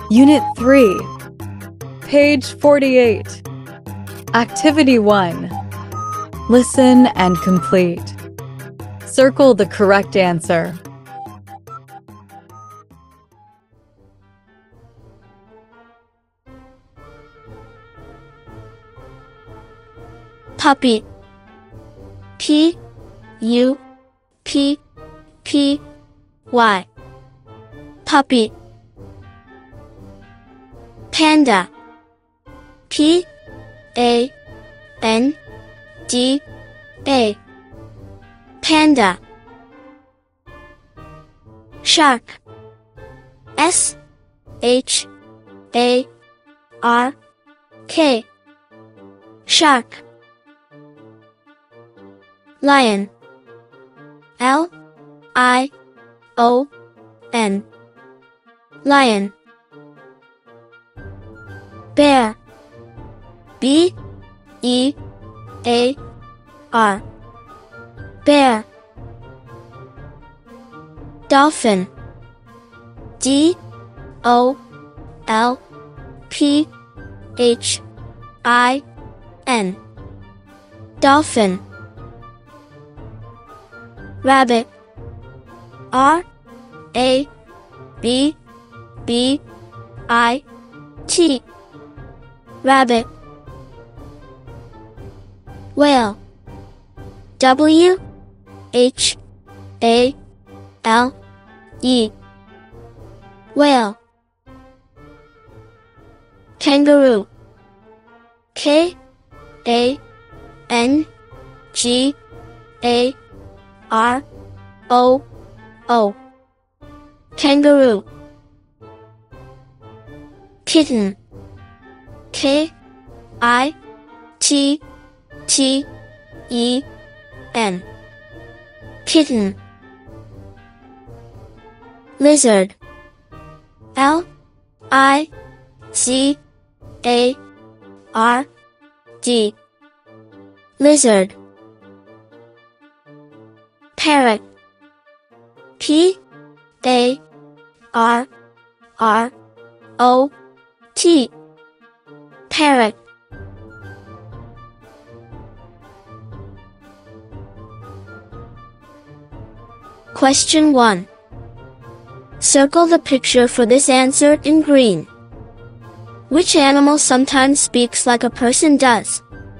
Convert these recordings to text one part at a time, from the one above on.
Unit 3, page 48. Activity 1. Listen and complete. Circle the correct answer. Puppy. P-U-P-P-Y. Puppy. Panda. P-A-N-D-A. Panda. Shark. S-H-A-R-K. Shark. Lion. L-I-O-N. Lion. Bear. B-E-A-R. Bear. Dolphin. D-O-L-P-H-I-N. Dolphin. Rabbit. R-A-B-B-I-T. Rabbit. Whale. W-H-A-L-E. Whale. Kangaroo. K-A-N-G-A-R-O-O. Kangaroo. Kitten. K-I-T-T-E-N. Kitten. Lizard. L-I-Z-A-R-D. Lizard. Parrot. P-A-R-R-O-T. Parrot. Question 1. Circle the picture for this answer in green. Which animal sometimes speaks like a person does?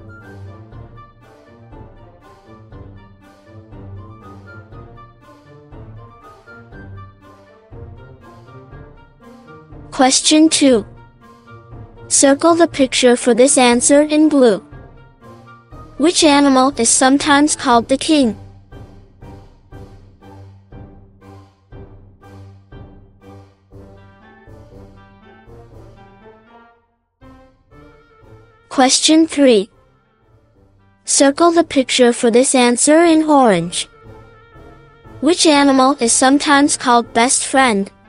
Question 2. Circle the picture for this answer in blue. Which animal is sometimes called the king? Question 3. Circle the picture for this answer in orange. Which animal is sometimes called best friend?